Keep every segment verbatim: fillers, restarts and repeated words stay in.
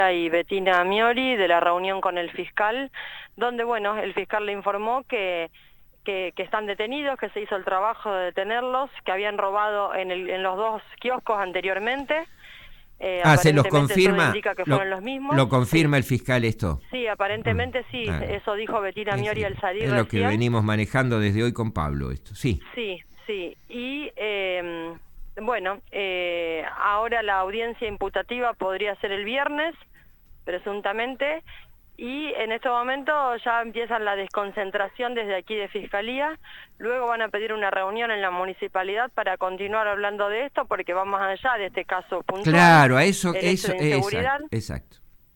y Bettina Miori de la reunión con el fiscal, donde bueno, el fiscal le informó que, que, que están detenidos, que se hizo el trabajo de detenerlos, que habían robado en, el, en los dos kioscos anteriormente. Eh, ah, ¿se los aparentemente todo confirma? indica que Lo, fueron los mismos. ¿Lo confirma Sí, el fiscal esto? sí, aparentemente Mm, sí, claro. eso dijo Bettina Es, Miori al salir es lo que recién. venimos manejando desde hoy con Pablo, esto, sí. Sí, sí, y eh, bueno, eh, ahora la audiencia imputativa podría ser el viernes, presuntamente, y en este momento ya empiezan la desconcentración desde aquí de Fiscalía, luego van a pedir una reunión en la municipalidad para continuar hablando de esto, porque va más allá de este caso puntual, Claro, a eso, el hecho eso, de inseguridad. exacto, exacto.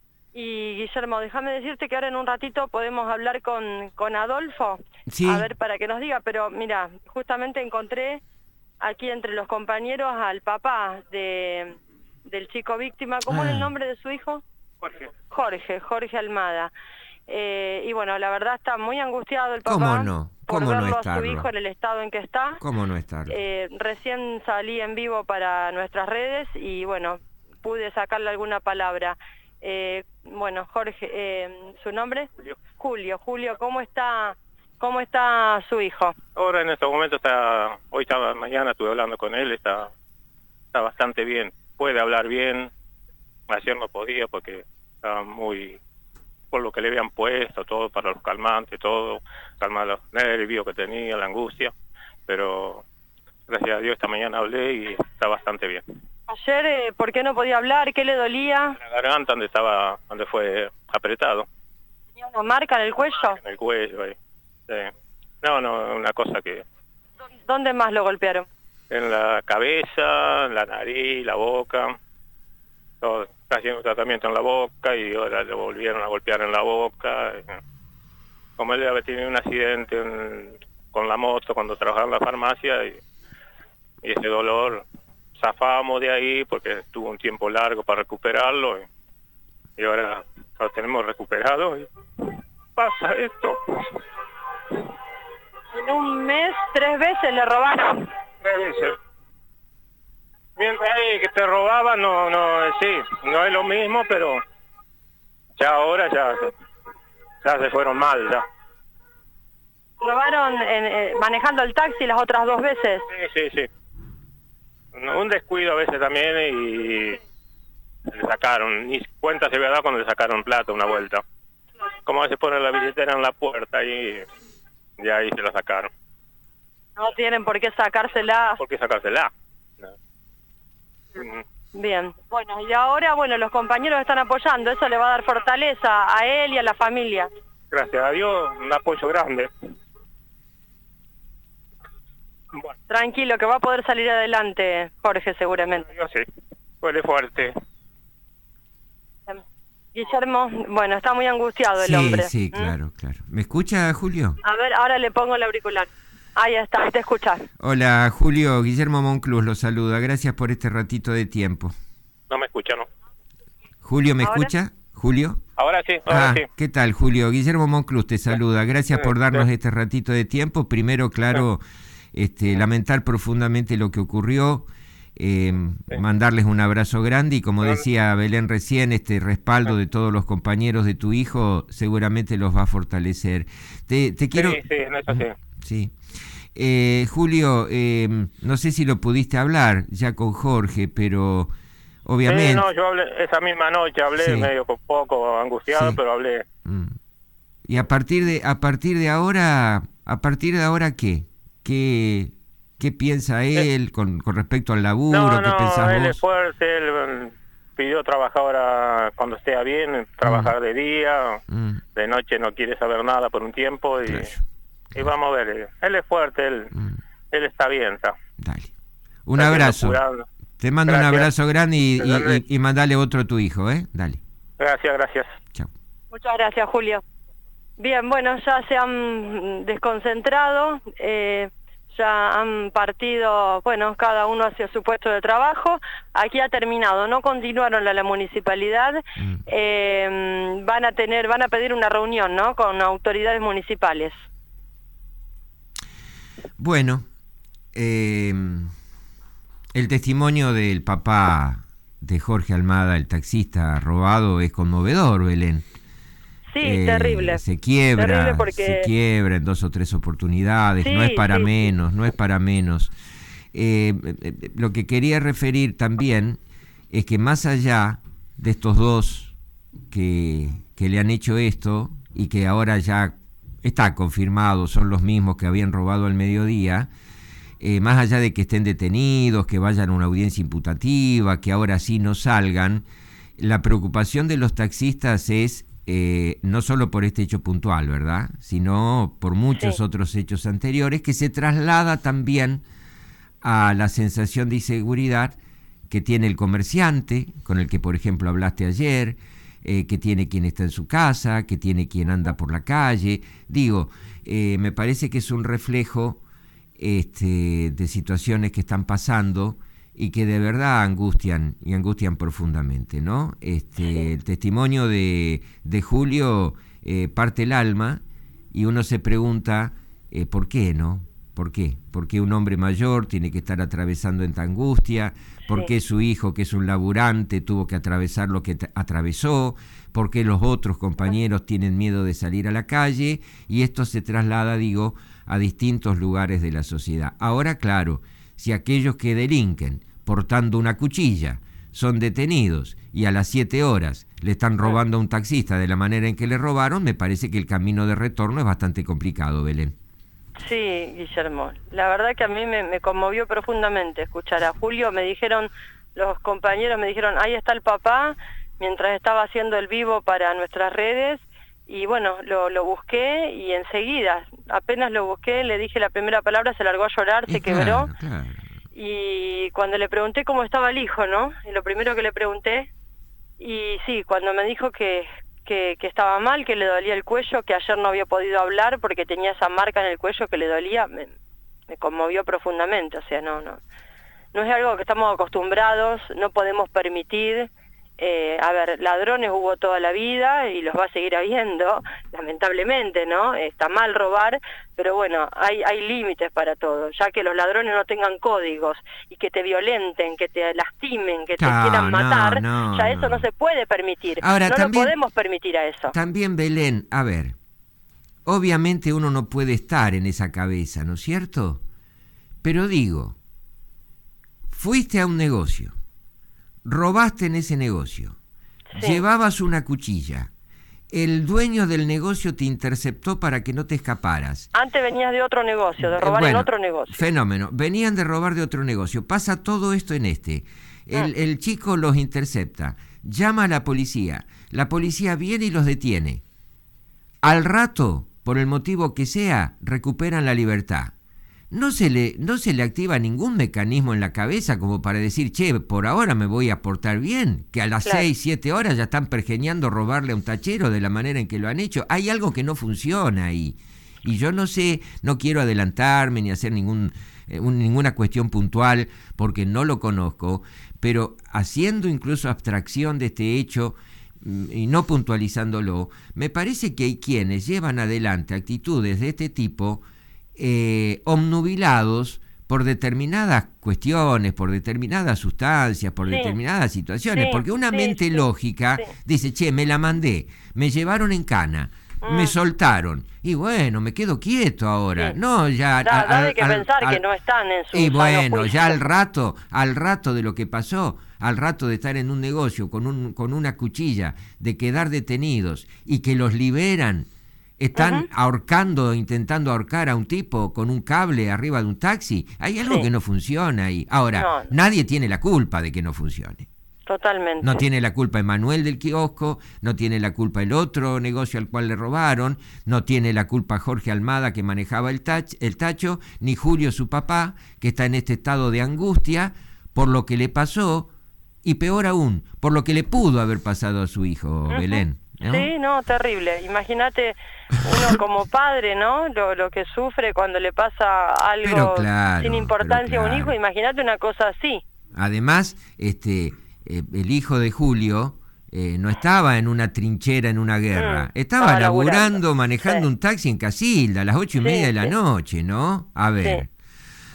Y Guillermo, déjame decirte que ahora en un ratito podemos hablar con, con Adolfo, Sí. a ver para que nos diga, pero mira, justamente encontré aquí entre los compañeros al papá de del chico víctima. ¿Cómo Ah. es el nombre de su hijo? Jorge. Jorge, Jorge Almada. Eh, y bueno, la verdad está muy angustiado el papá. ¿Cómo no? Por ¿Cómo no verlo a estarlo? su hijo en el estado en que está. ¿Cómo no estarlo? Eh, recién salí en vivo para nuestras redes y bueno, pude sacarle alguna palabra. Eh, bueno, Jorge, eh, ¿su nombre? Julio. Julio, Julio, ¿cómo está, cómo está su hijo? Ahora en este momento está, hoy estaba, mañana estuve hablando con él, está, está bastante bien, puede hablar bien, ayer no podía porque estaba muy, por lo que le habían puesto, todo para los calmantes, todo, calmar los nervios que tenía, la angustia, pero gracias a Dios esta mañana hablé y está bastante bien. Ayer, eh, ¿por qué no podía hablar? ¿Qué le dolía? La garganta donde estaba, donde fue apretado. ¿Tenía una marca en el cuello? En el cuello, ahí. Sí. No, no, una cosa que... ¿Dónde más lo golpearon? En la cabeza, en la nariz, la boca. Todo. Está haciendo un tratamiento en la boca y ahora le volvieron a golpear en la boca. Como él había tenido un accidente en, con la moto cuando trabajaba en la farmacia y, y ese dolor, zafamos de ahí porque estuvo un tiempo largo para recuperarlo y, y ahora lo tenemos recuperado y pasa esto. En un mes, tres veces le robaron. Tres veces. Mientras ahí que te robaban, no, no, sí, no es lo mismo, pero ya ahora ya, ya se fueron mal, ya. ¿Robaron en, eh, manejando el taxi las otras dos veces? Sí, sí, sí. Un descuido a veces también y le sacaron, ni cuenta se había dado cuando le sacaron plata una vuelta. Como a veces ponen la billetera en la puerta y, y ahí se la sacaron. No tienen por qué sacársela. ¿Por qué sacársela? No. Bien, bueno, y ahora, bueno, los compañeros están apoyando, eso le va a dar fortaleza a él y a la familia. Gracias a Dios, un apoyo grande. Bueno. Tranquilo, que va a poder salir adelante, Jorge, seguramente. Yo sí, fuere fuerte. Guillermo, bueno, está muy angustiado el sí, hombre. Sí, ¿Mm? claro, claro. ¿Me escucha, Julio? A ver, ahora le pongo el auricular. Ahí está, ahí te escuchas. Hola, Julio, Guillermo Monclús lo saluda. Gracias por este ratito de tiempo. No me escucha, ¿no? Julio, ¿me ¿Ahora? escucha? ¿Julio? Ahora sí, ahora ah, sí. ¿Qué tal, Julio? Guillermo Monclús te saluda. Gracias por darnos Sí. este ratito de tiempo. Primero, claro, este, lamentar profundamente lo que ocurrió. Eh, Sí. mandarles un abrazo grande y como Grande. decía Belén recién, este respaldo de todos los compañeros de tu hijo seguramente los va a fortalecer. Te, te quiero... Sí, sí, en eso sí. Sí. Eh, Julio, eh, no sé si lo pudiste hablar ya con Jorge, pero obviamente... Sí, no, yo hablé, esa misma noche hablé Sí. medio un poco angustiado, Sí. pero hablé. Mm. Y a partir de a partir de ahora, a partir de ahora ¿qué? ¿Qué, qué piensa él con, con respecto al laburo? No, ¿Qué no, pensás él vos? es fuerte, él mm, pidió trabajar ahora cuando esté bien, trabajar Mm. de día, Mm, de noche no quiere saber nada por un tiempo y, claro, y claro. vamos a ver, él es fuerte, él, Mm, él está bien, está. dale. Un Está abrazo. curando. Te mando Gracias. un abrazo grande y, y, Dale. y, y mandale otro a tu hijo, ¿eh? Dale. Gracias, gracias. Chao. Muchas gracias, Julio. Bien, bueno, ya se han desconcentrado, eh, ya han partido, bueno, cada uno hacia su puesto de trabajo. Aquí ha terminado, no continuaron a la municipalidad, Mm. eh, van a tener, van a pedir una reunión, ¿no?, con autoridades municipales. Bueno, eh, el testimonio del papá de Jorge Almada, el taxista robado, es conmovedor, Belén. Sí, eh, terrible. Se quiebra, terrible porque... se quiebra en dos o tres oportunidades, Sí, no es para sí, menos, sí. no es para menos. Eh, eh, lo que quería referir también es que más allá de estos dos que, que le han hecho esto y que ahora ya está confirmado, son los mismos que habían robado al mediodía, eh, más allá de que estén detenidos, que vayan a una audiencia imputativa, que ahora sí no salgan, la preocupación de los taxistas es eh, no solo por este hecho puntual, ¿verdad?, sino por muchos Sí. otros hechos anteriores, que se traslada también a la sensación de inseguridad que tiene el comerciante, con el que por ejemplo hablaste ayer, eh, que tiene quien está en su casa, que tiene quien anda por la calle. Digo, eh, me parece que es un reflejo este, de situaciones que están pasando y que de verdad angustian, y angustian profundamente, ¿no? Este, Sí. El testimonio de, de Julio eh, parte el alma, y uno se pregunta eh, ¿por qué, no? ¿Por qué? ¿Por qué un hombre mayor tiene que estar atravesando esta angustia? ¿Por Sí. qué su hijo, que es un laburante, tuvo que atravesar lo que t- atravesó? ¿Por qué los otros compañeros tienen miedo de salir a la calle? Y esto se traslada, digo, a distintos lugares de la sociedad. Ahora, claro, si aquellos que delinquen portando una cuchilla son detenidos y a las siete horas le están robando a un taxista de la manera en que le robaron, me parece que el camino de retorno es bastante complicado, Belén. Sí, Guillermo. La verdad que a mí me, me conmovió profundamente escuchar a Julio. Me dijeron, los compañeros me dijeron, ahí está el papá, mientras estaba haciendo el vivo para nuestras redes. Y bueno, lo, lo busqué y enseguida, apenas lo busqué, le dije la primera palabra, se largó a llorar, se Y quebró. claro, claro. Y cuando le pregunté cómo estaba el hijo, ¿no? Y lo primero que le pregunté, y sí, cuando me dijo que, que, que estaba mal, que le dolía el cuello, que ayer no había podido hablar porque tenía esa marca en el cuello que le dolía, me, me conmovió profundamente. O sea, no, no, no es algo que estamos acostumbrados, no podemos permitir. Eh, a ver, ladrones hubo toda la vida y los va a seguir habiendo, lamentablemente, ¿no? Está mal robar, pero bueno, hay, hay límites para todo, ya que los ladrones no tengan códigos y que te violenten, que te lastimen, que te No, quieran matar, no, no, ya eso no. no se puede permitir. Ahora, no también- lo podemos permitir a eso. También, Belén, a ver, obviamente uno no puede estar en esa cabeza, ¿no es cierto? Pero digo, fuiste a un negocio, robaste en ese negocio, Sí. llevabas una cuchilla, el dueño del negocio te interceptó para que no te escaparas. Antes venías de otro negocio, de Eh, robar bueno, en otro negocio. Fenómeno, venían de robar de otro negocio, pasa todo esto en este. El, Ah. el chico los intercepta, llama a la policía, la policía viene y los detiene. Al rato, por el motivo que sea, recuperan la libertad. No se le, no se le activa ningún mecanismo en la cabeza como para decir, che, por ahora me voy a portar bien, que a las Claro. seis, siete horas ya están pergeñando robarle a un tachero de la manera en que lo han hecho. Hay algo que no funciona ahí. Y yo no sé, no quiero adelantarme ni hacer ningún, eh, un- ninguna cuestión puntual porque no lo conozco, pero haciendo incluso abstracción de este hecho mm, y no puntualizándolo, me parece que hay quienes llevan adelante actitudes de este tipo eh, obnubilados por determinadas cuestiones, por determinadas sustancias, por Sí. determinadas situaciones, Sí, porque una sí, mente sí, lógica sí. dice, che, me la mandé, me llevaron en cana, Mm. me soltaron, y bueno, me quedo quieto ahora. Sí. No, ya... Da, al- da al- de que al- pensar que al- no están en su Y sano bueno, juicio. ya al rato, al rato de lo que pasó, al rato de estar en un negocio con, un, con una cuchilla, de quedar detenidos y que los liberan, están Ujú. ahorcando, intentando ahorcar a un tipo con un cable arriba de un taxi. Hay algo Sí. que no funciona ahí. Ahora, No, no. nadie tiene la culpa de que no funcione. Totalmente. No tiene la culpa Emanuel del kiosco, no tiene la culpa el otro negocio al cual le robaron, no tiene la culpa Jorge Almada que manejaba el, tach, el tacho, ni Julio su papá, que está en este estado de angustia por lo que le pasó, y peor aún, por lo que le pudo haber pasado a su hijo, Ujú. Belén. ¿no? Sí, no, terrible. Imagínate uno como padre, ¿no? Lo, lo que sufre cuando le pasa algo Pero claro, sin importancia pero a un hijo. claro. Imagínate una cosa así. Además, este, eh, el hijo de Julio eh, no estaba en una trinchera, en una guerra. Mm, estaba estaba laburando, laburando. manejando Sí. un taxi en Casilda a las ocho y Sí, media de la sí. noche, ¿no? A ver. Sí.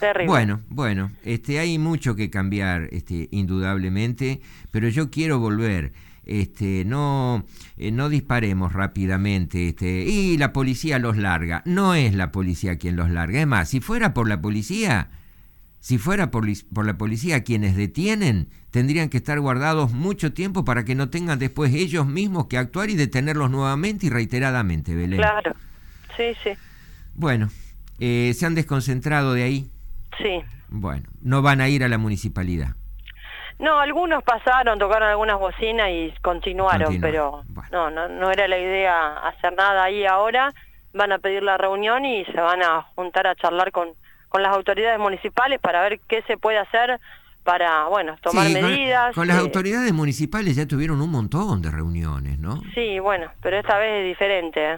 Terrible. Bueno, bueno, este, hay mucho que cambiar, este, indudablemente, pero yo quiero volver. Este, no, eh, no disparemos rápidamente, este, y la policía los larga. No es la policía quien los larga. Es más, si fuera por la policía, si fuera por, por la policía quienes detienen, tendrían que estar guardados mucho tiempo para que no tengan después ellos mismos que actuar y detenerlos nuevamente y reiteradamente, Belén. Claro, sí, sí. Bueno, eh, ¿se han desconcentrado de ahí? Sí. Bueno, no van a ir a la municipalidad. No, algunos pasaron, tocaron algunas bocinas y continuaron, Continúa. pero Bueno. no, no, no era la idea hacer nada ahí ahora. Van a pedir la reunión y se van a juntar a charlar con, con las autoridades municipales para ver qué se puede hacer para, bueno, tomar Sí, medidas. Con, con las eh, autoridades municipales ya tuvieron un montón de reuniones, ¿no? Sí, bueno, pero esta vez es diferente, ¿eh?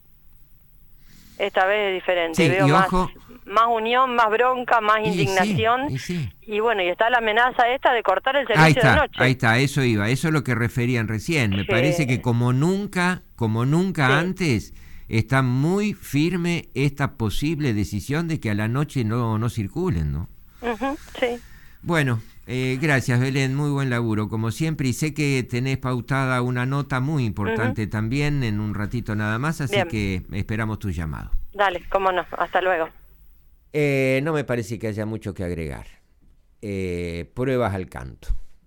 Esta vez es diferente. Sí, Veo y más, ojo- más unión, más bronca, más Y indignación. sí, y sí. Y bueno, y está la amenaza esta de cortar el servicio Ahí está, de noche. ahí está, eso iba, eso es lo que referían recién. Me Sí. parece que como nunca, como nunca Sí. antes, está muy firme esta posible decisión de que a la noche no, no circulen, ¿no? Ujú, sí. Bueno, eh, gracias Belén, muy buen laburo como siempre, y sé que tenés pautada una nota muy importante uh-huh. también en un ratito nada más, así Bien. que esperamos tu llamado. Dale, cómo no, hasta luego. Eh, no me parece que haya mucho que agregar. Eh, pruebas al canto.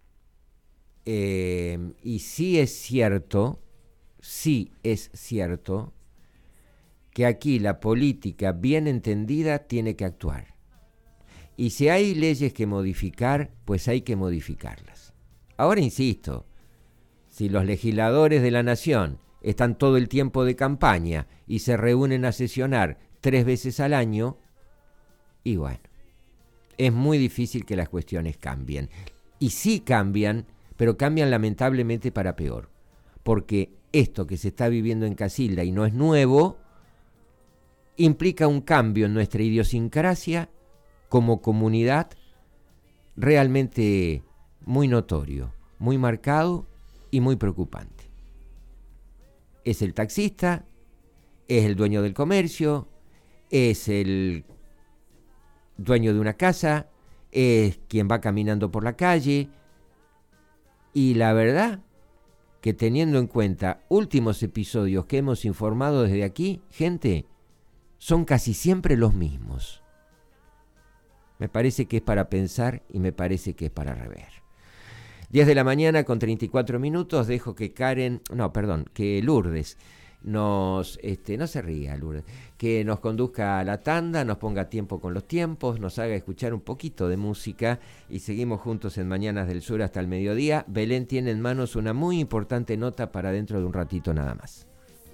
Eh, y sí es cierto, sí es cierto que aquí la política bien entendida tiene que actuar. Y si hay leyes que modificar, pues hay que modificarlas. Ahora insisto, si los legisladores de la nación están todo el tiempo de campaña y se reúnen a sesionar tres veces al año, y bueno, es muy difícil que las cuestiones cambien. Y sí cambian, pero cambian lamentablemente para peor. Porque esto que se está viviendo en Casilda y no es nuevo, implica un cambio en nuestra idiosincrasia como comunidad realmente muy notorio, muy marcado y muy preocupante. Es el taxista, es el dueño del comercio, es el dueño de una casa, es quien va caminando por la calle, y la verdad que teniendo en cuenta últimos episodios que hemos informado desde aquí, gente, son casi siempre los mismos. Me parece que es para pensar y me parece que es para rever. diez de la mañana con treinta y cuatro minutos, dejo que Karen, no, perdón, que Lourdes nos, este, no se ría Lourdes, que nos conduzca a la tanda, nos ponga tiempo con los tiempos, nos haga escuchar un poquito de música y seguimos juntos en Mañanas del Sur hasta el mediodía. Belén tiene en manos una muy importante nota para dentro de un ratito nada más.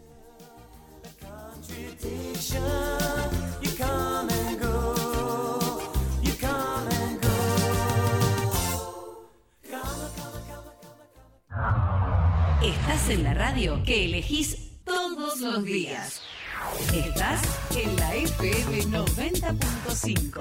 Estás en la radio que elegís todos los días. Estás en la F M noventa punto cinco.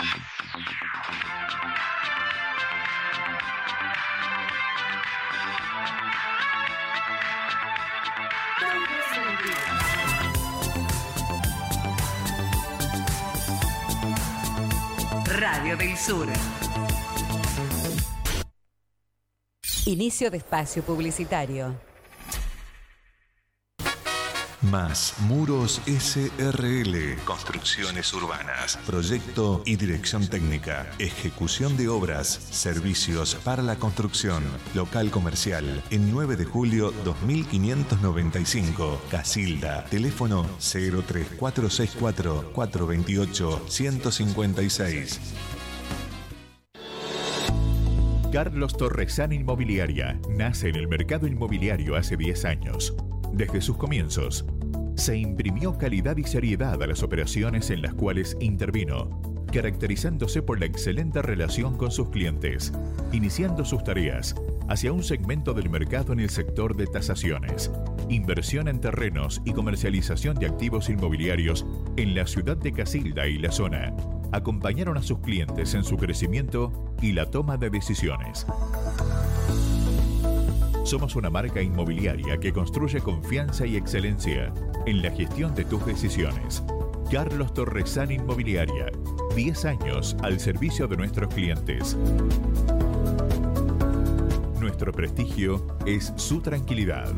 Radio del Sur. Inicio de espacio publicitario. Más Muros S R L. Construcciones urbanas. Proyecto y dirección técnica. Ejecución de obras. Servicios para la construcción. Local comercial. En nueve de julio dos mil quinientos noventa y cinco. Casilda. Teléfono cero tres cuatro seis cuatro, cuatro dos ocho, uno cinco seis. Carlos Torresán Inmobiliaria nace en el mercado inmobiliario hace diez años. Desde sus comienzos, se imprimió calidad y seriedad a las operaciones en las cuales intervino, caracterizándose por la excelente relación con sus clientes, iniciando sus tareas hacia un segmento del mercado en el sector de tasaciones, inversión en terrenos y comercialización de activos inmobiliarios en la ciudad de Casilda y la zona. Acompañaron a sus clientes en su crecimiento y la toma de decisiones. Somos una marca inmobiliaria que construye confianza y excelencia en la gestión de tus decisiones. Carlos Torresán Inmobiliaria, diez años al servicio de nuestros clientes. Nuestro prestigio es su tranquilidad.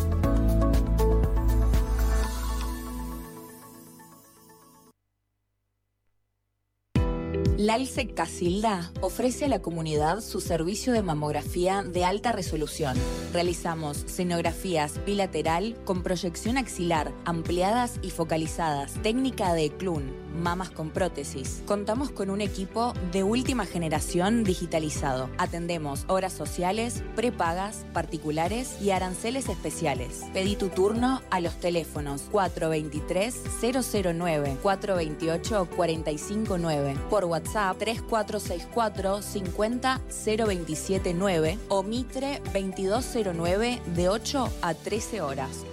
LALSEC Casilda ofrece a la comunidad su servicio de mamografía de alta resolución. Realizamos sonografías bilateral con proyección axilar, ampliadas y focalizadas, técnica de Clun, mamas con prótesis. Contamos con un equipo de última generación digitalizado. Atendemos obras sociales, prepagas, particulares y aranceles especiales. Pedí tu turno a los teléfonos cuatro veintitrés cero cero nueve, cuatro veintiocho cuarenta y cinco nueve, por WhatsApp tres cuatro seis cuatro cincuenta cero veintisiete nueve o Mitre veintidós cero nueve de ocho a trece horas.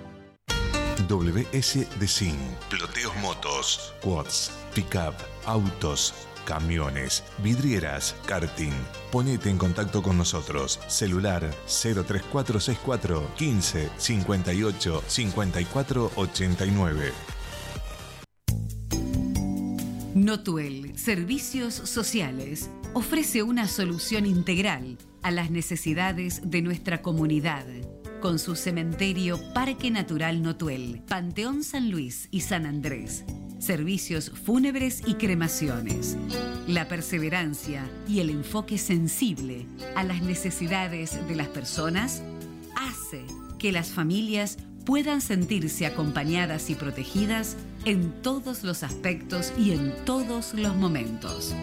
W S Decin, ploteos motos, quads, pick-up, autos, camiones, vidrieras, karting. Ponete en contacto con nosotros. Celular cero tres cuatro seis cuatro quince cincuenta y ocho cincuenta y cuatro ochenta y nueve. Notuel Servicios Sociales ofrece una solución integral a las necesidades de nuestra comunidad. Con su cementerio Parque Natural Notuel, Panteón San Luis y San Andrés, servicios fúnebres y cremaciones. La perseverancia y el enfoque sensible a las necesidades de las personas hace que las familias puedan sentirse acompañadas y protegidas en todos los aspectos y en todos los momentos.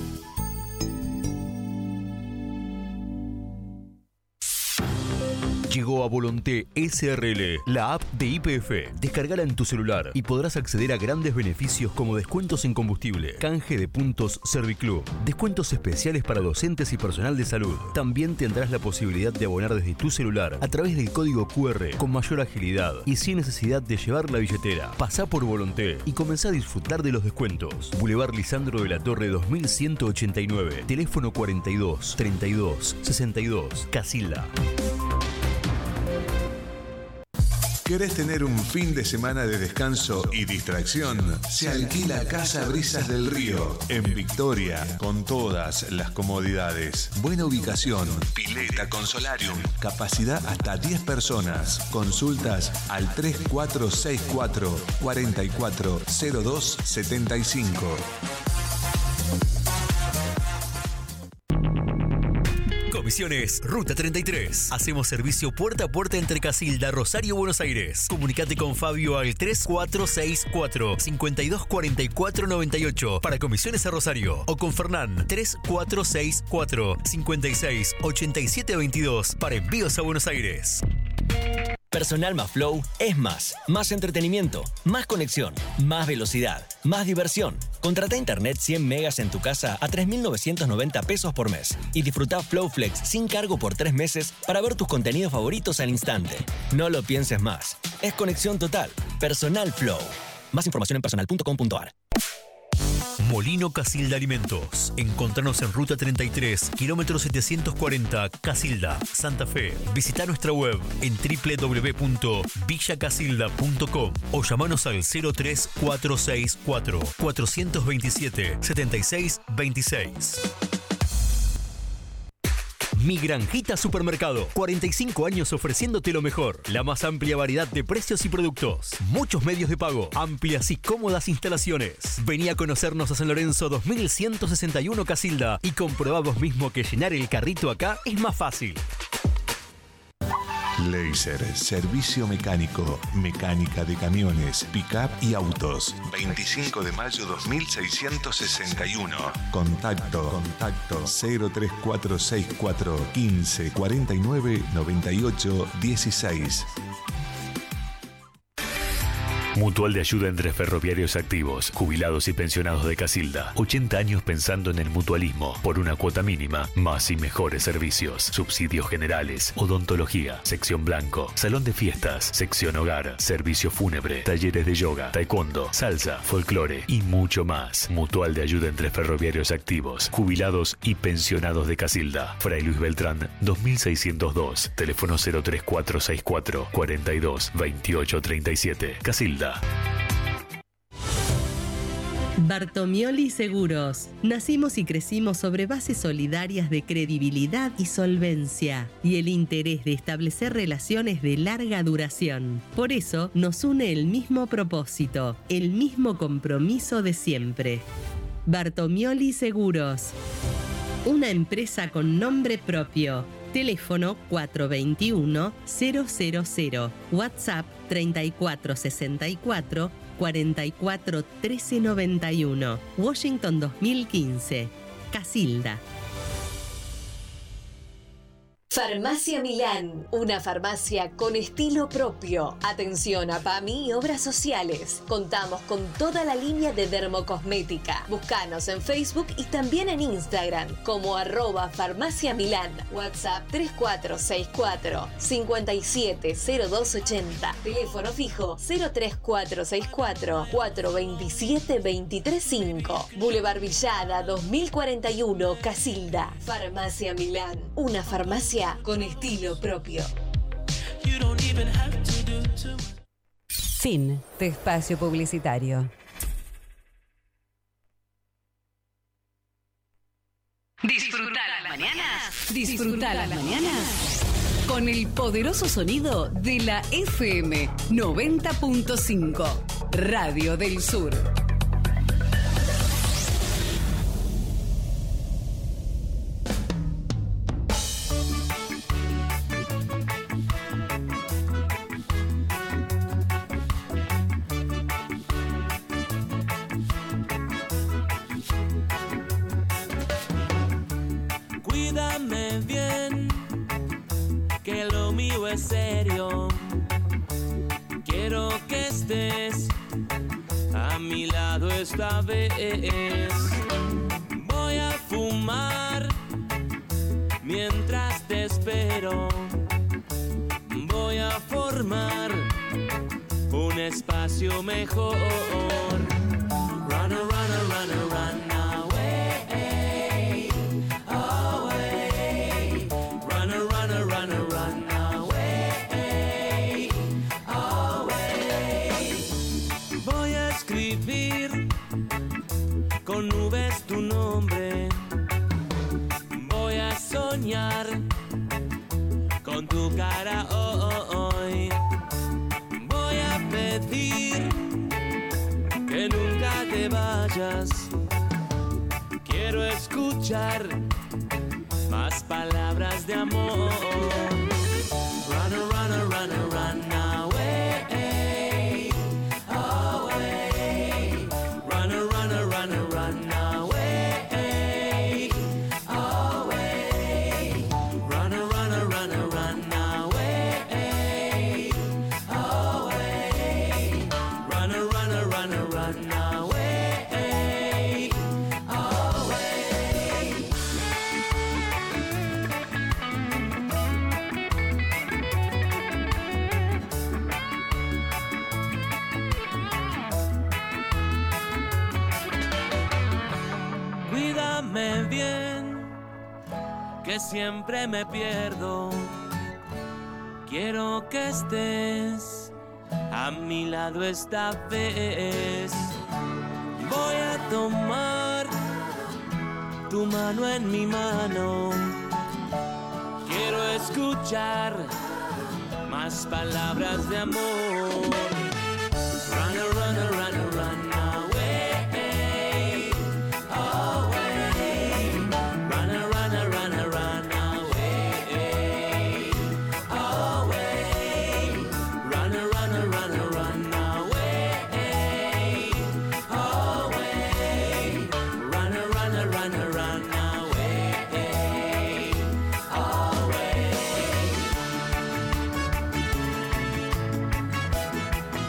Llegó a Volonté S R L, la app de Y P F. Descargala en tu celular y podrás acceder a grandes beneficios como descuentos en combustible, canje de puntos Serviclub, descuentos especiales para docentes y personal de salud. También tendrás la posibilidad de abonar desde tu celular a través del código Q R con mayor agilidad y sin necesidad de llevar la billetera. Pasá por Volonté y comenzá a disfrutar de los descuentos. Boulevard Lisandro de la Torre dos mil ciento ochenta y nueve, teléfono cuarenta y dos treinta y dos sesenta y dos, Casilda. ¿Querés tener un fin de semana de descanso y distracción? Se alquila Casa Brisas del Río, en Victoria, con todas las comodidades. Buena ubicación, pileta con solarium, capacidad hasta diez personas. Consultas al tres cuatro seis cuatro, cuatro cuatro cero dos siete cinco. Comisiones Ruta treinta y tres. Hacemos servicio puerta a puerta entre Casilda, Rosario, Buenos Aires. Comunicate con Fabio al tres cuatro seis cuatro, cinco dos cuatro cuatro nueve ocho para comisiones a Rosario. O con Fernán tres cuatro seis cuatro, cinco seis ocho siete dos dos para envíos a Buenos Aires. Personal más Flow es más. Más entretenimiento, más conexión, más velocidad, más diversión. Contrata internet cien megas en tu casa a tres mil novecientos noventa pesos por mes y disfruta Flow Flex sin cargo por tres meses para ver tus contenidos favoritos al instante. No lo pienses más. Es conexión total. Personal Flow. Más información en personal punto com punto a r. Molino Casilda Alimentos. Encontranos en Ruta treinta y tres, kilómetro setecientos cuarenta, Casilda, Santa Fe. Visita nuestra web en doble u doble u doble u punto villa casilda punto com o llamanos al cero tres cuatro seis cuatro, cuatro dos siete, siete seis dos seis. Mi Granjita Supermercado. cuarenta y cinco años ofreciéndote lo mejor. La más amplia variedad de precios y productos. Muchos medios de pago. Amplias y cómodas instalaciones. Vení a conocernos a San Lorenzo dos mil ciento sesenta y uno Casilda y comprobá vos mismo que llenar el carrito acá es más fácil. Laser, servicio mecánico, mecánica de camiones, pick-up y autos. veinticinco de mayo dos mil seiscientos sesenta y uno. Contacto, contacto cero tres cuatro seis cuatro, quince, cuarenta y nueve, noventa y ocho, dieciséis. Mutual de Ayuda entre Ferroviarios Activos, Jubilados y Pensionados de Casilda. ochenta años pensando en el mutualismo, por una cuota mínima, más y mejores servicios, subsidios generales, odontología, sección blanco, salón de fiestas, sección hogar, servicio fúnebre, talleres de yoga, taekwondo, salsa, folclore y mucho más. Mutual de Ayuda entre Ferroviarios Activos, Jubilados y Pensionados de Casilda. Fray Luis Beltrán, dos mil seiscientos dos, teléfono cero tres cuatro seis cuatro, cuarenta y dos, veintiocho treinta y siete, Casilda. Bartomioli Seguros. Nacimos y crecimos sobre bases solidarias de credibilidad y solvencia y el interés de establecer relaciones de larga duración. Por eso nos une el mismo propósito, el mismo compromiso de siempre. Bartomioli Seguros. Una empresa con nombre propio. Teléfono cuatro dos uno cero cero cero. WhatsApp treinta y cuatro sesenta y cuatro cuarenta y cuatro trece noventa y uno. Washington dos mil quince. Casilda. Farmacia Milán, una farmacia con estilo propio. Atención a PAMI y obras sociales. Contamos con toda la línea de dermocosmética. Búscanos en Facebook y también en Instagram como arroba Farmacia Milán. WhatsApp tres cuatro seis cuatro cinco siete cero dos ocho cero. Teléfono fijo cero tres cuatro seis cuatro cuatro dos siete dos tres cinco. Boulevard Villada dos mil cuarenta y uno, Casilda. Farmacia Milán, una farmacia con estilo propio. Fin de espacio publicitario. Disfrutar las mañanas. Disfrutar las mañanas con el poderoso sonido de la F M noventa punto cinco, Radio del Sur. Cuídame bien, que lo mío es serio. Quiero que estés a mi lado esta vez. Voy a fumar mientras te espero. Voy a formar un espacio mejor. Run, run, run, run away, away. Run, run, run, run away, away. Voy a escribir con nubes tu nombre. Voy a soñar con tu cara hoy. Voy a pedir que nunca te vayas. Quiero escuchar más palabras de amor. Run, run, run, run away, away. Run, run, run, run away, away. Run, run, run, run away, away. Run, run, run, run away, away. Cuídame bien, que siempre me pierdo. Quiero que estés a mi lado esta vez. Voy a tomar tu mano en mi mano. Quiero escuchar más palabras de amor. Run, run, run, run away, away. Run, run, run, run away, away. Run, run, run, run away, away. Run, run, run, run away, away.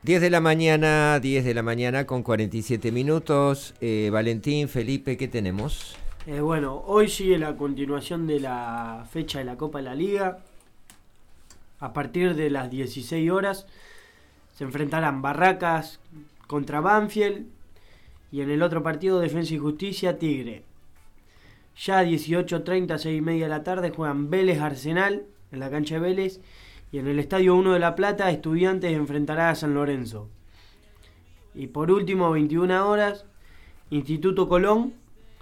diez de la mañana, diez de la mañana con cuarenta y siete minutos. Eh, Valentín, Felipe, ¿qué tenemos? Eh, bueno, hoy sigue la continuación de la fecha de la Copa de la Liga. A partir de las dieciséis horas se enfrentarán Barracas contra Banfield y en el otro partido Defensa y Justicia Tigre. Ya a dieciocho treinta, seis y media de la tarde juegan Vélez Arsenal en la cancha de Vélez y en el Estadio uno de La Plata Estudiantes enfrentará a San Lorenzo. Y por último, veintiuna horas, Instituto Colón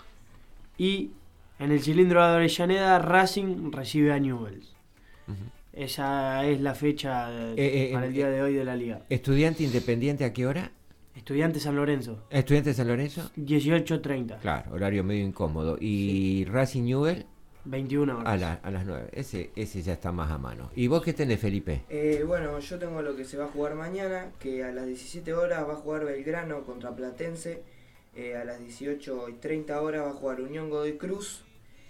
y en el Cilindro de Avellaneda Racing recibe a Newell's. Uh-huh. Esa es la fecha de, eh, eh, para el día de hoy de la Liga. ¿Estudiante Independiente a qué hora? Estudiante San Lorenzo. ¿Estudiante San Lorenzo? dieciocho treinta. Claro, horario medio incómodo. ¿Y sí. Racing Newell? veintiuna horas. A, la, a las nueve. Ese, ese ya está más a mano. ¿Y vos qué tenés, Felipe? Eh, bueno, yo tengo lo que se va a jugar mañana, que a las diecisiete horas va a jugar Belgrano contra Platense. Eh, a las dieciocho y treinta horas va a jugar Unión Godoy Cruz.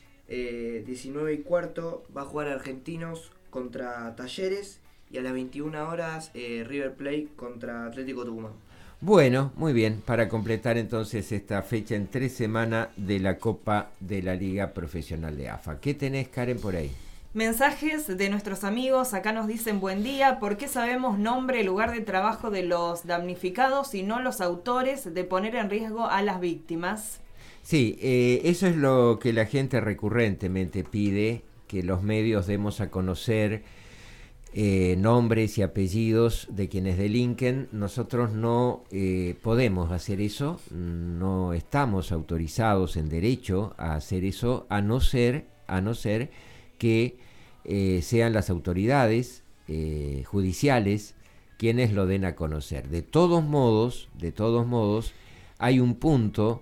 Eh, diecinueve y cuarto va a jugar Argentinos contra Talleres. Y a las veintiuna horas eh, River Plate contra Atlético Tucumán. Bueno, muy bien, para completar entonces esta fecha en tres semanas de la Copa de la Liga Profesional de A F A. ¿Qué tenés, Karen, por ahí? Mensajes de nuestros amigos, acá nos dicen buen día, ¿por qué sabemos nombre y lugar de trabajo de los damnificados y no los autores de poner en riesgo a las víctimas? Sí, eh, eso es lo que la gente recurrentemente pide, que los medios demos a conocer Eh, nombres y apellidos de quienes delinquen. Nosotros no eh, podemos hacer eso, no estamos autorizados en derecho a hacer eso, a no ser, a no ser que eh, sean las autoridades eh, judiciales quienes lo den a conocer. De todos modos, de todos modos, hay un punto,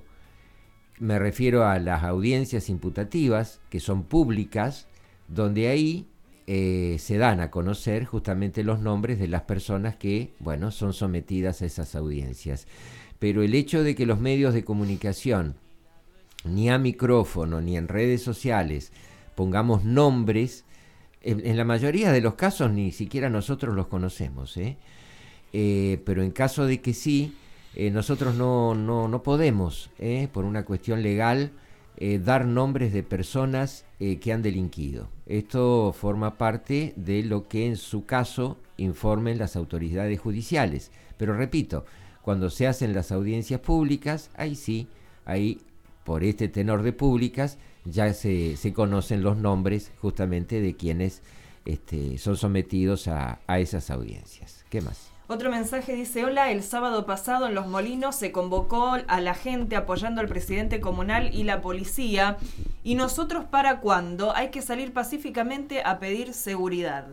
me refiero a las audiencias imputativas, que son públicas, donde ahí Eh, se dan a conocer justamente los nombres de las personas que, bueno, son sometidas a esas audiencias. Pero el hecho de que los medios de comunicación, ni a micrófono, ni en redes sociales, pongamos nombres, en, en la mayoría de los casos ni siquiera nosotros los conocemos, ¿eh? Eh, pero en caso de que sí, eh, nosotros no, no, no podemos, ¿eh? por una cuestión legal, Eh, dar nombres de personas eh, que han delinquido. Esto forma parte de lo que en su caso informen las autoridades judiciales. Pero repito, cuando se hacen las audiencias públicas, ahí sí, ahí por este tenor de públicas, ya se, se conocen los nombres justamente de quienes este, son sometidos a, a esas audiencias. ¿Qué más? Otro mensaje dice, hola, el sábado pasado en Los Molinos se convocó a la gente apoyando al presidente comunal y la policía. ¿Y nosotros para cuándo? Hay que salir pacíficamente a pedir seguridad.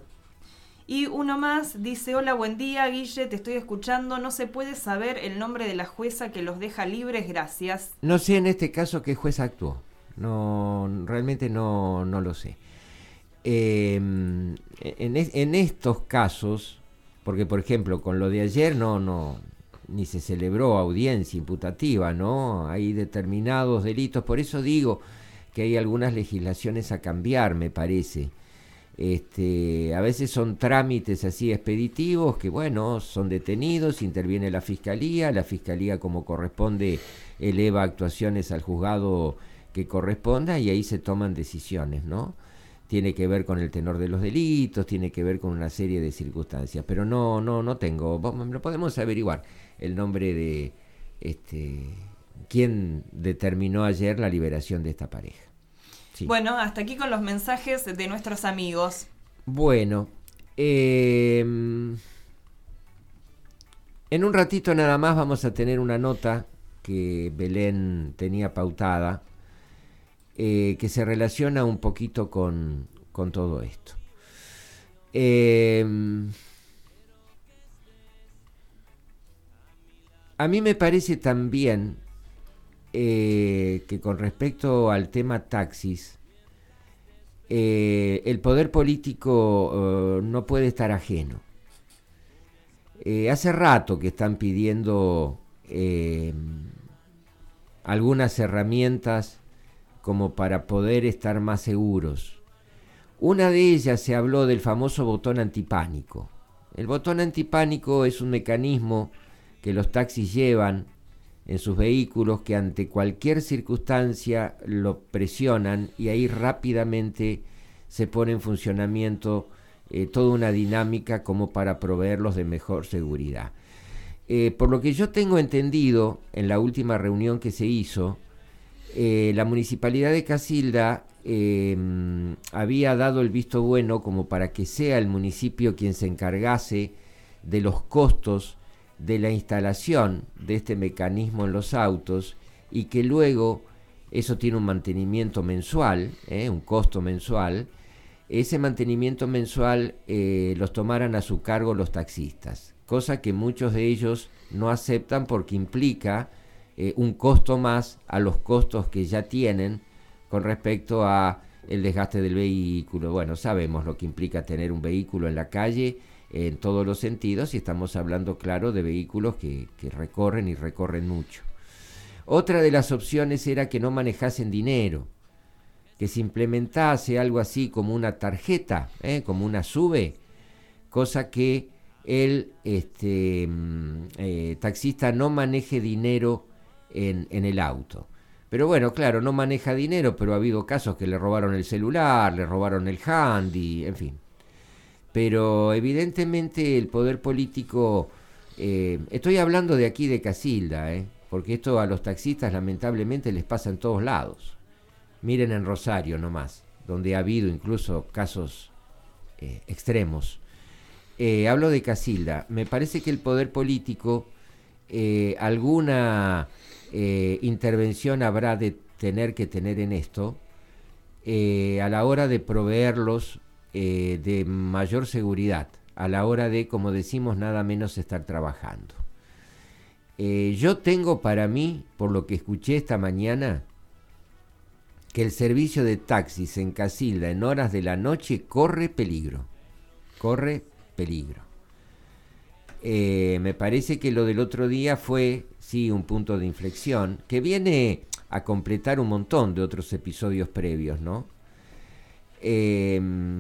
Y uno más dice, hola, buen día, Guille, te estoy escuchando. No se puede saber el nombre de la jueza que los deja libres, gracias. No sé en este caso qué jueza actuó. No, realmente no, no lo sé. Eh, en, en estos casos... Porque, por ejemplo, con lo de ayer no, no, ni se celebró audiencia imputativa, ¿no? Hay determinados delitos, por eso digo que hay algunas legislaciones a cambiar, me parece. Este, a veces son trámites así expeditivos que, bueno, son detenidos, interviene la Fiscalía, la Fiscalía como corresponde eleva actuaciones al juzgado que corresponda y ahí se toman decisiones, ¿no? Tiene que ver con el tenor de los delitos, tiene que ver con una serie de circunstancias, pero no, no, no tengo, lo podemos averiguar, el nombre de este quién determinó ayer la liberación de esta pareja. Sí. Bueno, hasta aquí con los mensajes de nuestros amigos. Bueno, eh, en un ratito nada más vamos a tener una nota que Belén tenía pautada, Eh, que se relaciona un poquito con, con todo esto. Eh, a mí me parece también eh, que con respecto al tema taxis, eh, el poder político eh, no puede estar ajeno. Eh, hace rato que están pidiendo eh, algunas herramientas como para poder estar más seguros. Una de ellas se habló del famoso botón antipánico. El botón antipánico es un mecanismo que los taxis llevan en sus vehículos, que ante cualquier circunstancia lo presionan y ahí rápidamente se pone en funcionamiento eh, toda una dinámica como para proveerlos de mejor seguridad. Eh, por lo que yo tengo entendido, en la última reunión que se hizo, eh, la Municipalidad de Casilda eh, había dado el visto bueno como para que sea el municipio quien se encargase de los costos de la instalación de este mecanismo en los autos, y que luego eso tiene un mantenimiento mensual, ¿eh? un costo mensual. Ese mantenimiento mensual eh, los tomaran a su cargo los taxistas, cosa que muchos de ellos no aceptan porque implica eh, un costo más a los costos que ya tienen con respecto a el desgaste del vehículo. Bueno, sabemos lo que implica tener un vehículo en la calle en todos los sentidos, y estamos hablando, claro, de vehículos que, que recorren y recorren mucho. Otra de las opciones era que no manejasen dinero, que se implementase algo así como una tarjeta, ¿eh? como una SUBE, cosa que el este, eh, taxista no maneje dinero en, en el auto. Pero bueno, claro, no maneja dinero, pero ha habido casos que le robaron el celular, le robaron el handy, en fin. Pero evidentemente el poder político, eh, estoy hablando de aquí de Casilda, eh, porque esto a los taxistas lamentablemente les pasa en todos lados. Miren en Rosario nomás, donde ha habido incluso casos eh, extremos. Eh, hablo de Casilda. Me parece que el poder político eh, alguna eh, intervención habrá de tener que tener en esto eh, a la hora de proveerlos Eh, de mayor seguridad, a la hora de, como decimos, nada menos estar trabajando. Eh, yo tengo para mí, por lo que escuché esta mañana, que el servicio de taxis en Casilda en horas de la noche corre peligro, corre peligro. Eh, me parece que lo del otro día fue, sí, un punto de inflexión, que viene a completar un montón de otros episodios previos, ¿no? Eh,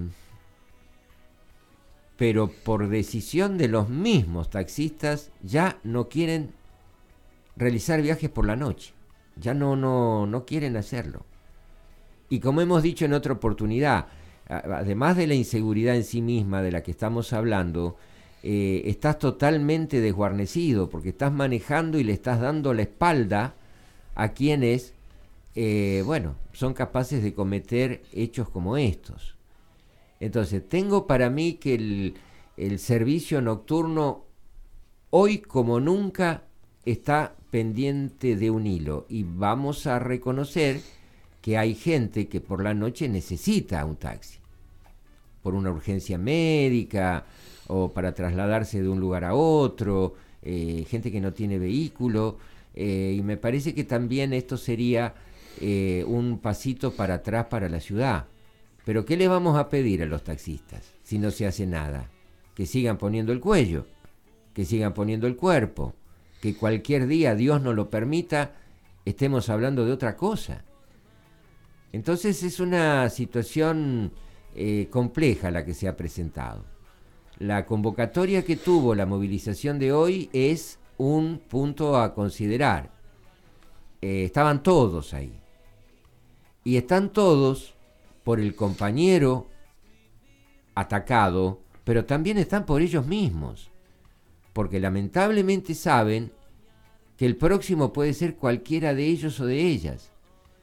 pero por decisión de los mismos taxistas ya no quieren realizar viajes por la noche, ya no, no, no quieren hacerlo. Y como hemos dicho en otra oportunidad, además de la inseguridad en sí misma de la que estamos hablando, eh, estás totalmente desguarnecido porque estás manejando y le estás dando la espalda a quienes, eh, bueno, son capaces de cometer hechos como estos. Entonces, tengo para mí que el, el servicio nocturno hoy como nunca está pendiente de un hilo, y vamos a reconocer que hay gente que por la noche necesita un taxi, por una urgencia médica o para trasladarse de un lugar a otro, eh, gente que no tiene vehículo, eh, y me parece que también esto sería eh, un pasito para atrás para la ciudad. Pero ¿qué le vamos a pedir a los taxistas si no se hace nada? Que sigan poniendo el cuello, que sigan poniendo el cuerpo, que cualquier día, Dios nos lo permita, estemos hablando de otra cosa. Entonces es una situación eh, compleja la que se ha presentado. La convocatoria que tuvo la movilización de hoy es un punto a considerar. Eh, estaban todos ahí. Y están todos por el compañero atacado, pero también están por ellos mismos, porque lamentablemente saben que el próximo puede ser cualquiera de ellos o de ellas.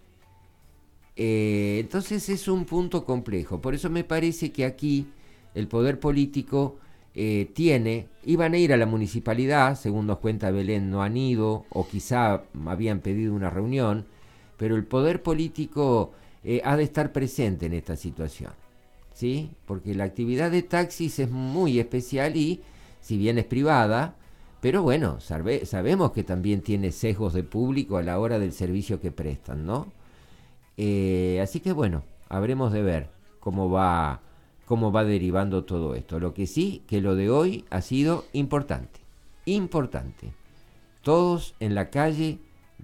Eh, entonces es un punto complejo. Por eso me parece que aquí el poder político eh, tiene, iban a ir a la municipalidad, según nos cuenta Belén, no han ido, o quizá habían pedido una reunión, pero el poder político Eh, ha de estar presente en esta situación, ¿sí? Porque la actividad de taxis es muy especial y, si bien es privada, pero bueno, sabe, sabemos que también tiene sesgos de público a la hora del servicio que prestan, ¿no? Eh, así que bueno, habremos de ver cómo va, cómo va derivando todo esto. Lo que sí, que lo de hoy ha sido importante, importante. Todos en la calle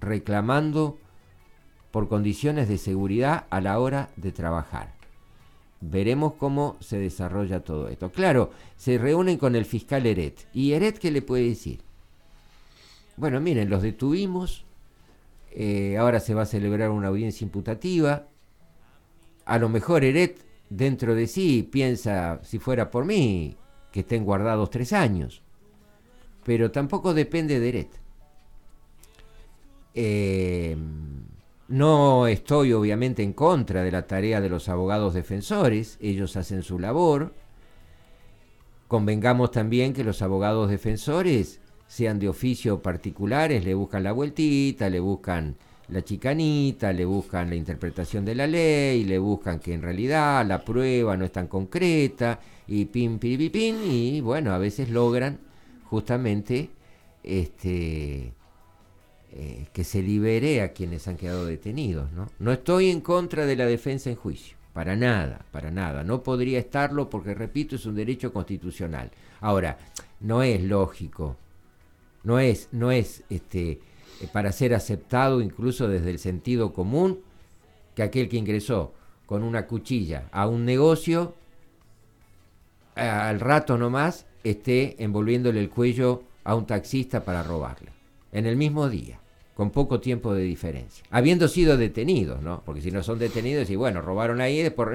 reclamando por condiciones de seguridad a la hora de trabajar. veremos cómo se desarrolla todo esto. Claro, se reúnen con el fiscal Eret. ¿Y Eret qué le puede decir? Bueno, miren, los detuvimos, eh, ahora se va a celebrar una audiencia imputativa. A lo mejor Eret dentro de sí piensa, si fuera por mí, que estén guardados tres años. Pero tampoco depende de Eret. Eh, no estoy obviamente en contra de la tarea de los abogados defensores, ellos hacen su labor. Convengamos también que los abogados defensores, sean de oficio particulares, le buscan la vueltita, le buscan la chicanita, le buscan la interpretación de la ley, le buscan que en realidad la prueba no es tan concreta, y pin, pin, pin, pin, y bueno, a veces logran justamente este eh, que se libere a quienes han quedado detenidos, ¿no? No estoy en contra de la defensa en juicio, para nada, para nada, no podría estarlo porque, repito, es un derecho constitucional. Ahora, no es lógico, no es, no es este, para ser aceptado incluso desde el sentido común, que aquel que ingresó con una cuchilla a un negocio, al rato nomás esté envolviéndole el cuello a un taxista para robarle, en el mismo día, con poco tiempo de diferencia, habiendo sido detenidos, ¿no? Porque si no son detenidos, y bueno, robaron ahí, después